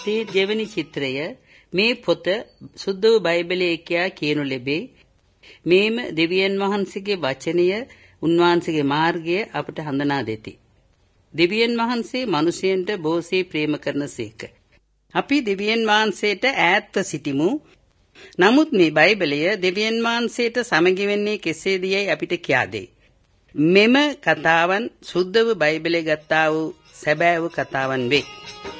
දෙවැනි චිත්‍රය මේ පොත සුද්ධ වූ බයිබලයේ කියා කියනු ලැබේ. මේම දෙවියන් වහන්සේගේ වචනය, උන්වහන්සේගේ මාර්ගය අපට හඳුනා දෙති. දෙවියන් වහන්සේ මිනිසයන්ට බොහෝසේ ප්‍රේම කරනසේක. අපි දෙවියන් වහන්සේට ඈත්ව සිටිමු. නමුත් මේ බයිබලය දෙවියන් වහන්සේට සමගි වෙන්නේ කෙසේදයයි අපිට කියා දෙයි. මෙම කතාවන් සුද්ධ වූ බයිබලයේ ගත්තා වූ සැබෑ වූ කතාවන් වේ.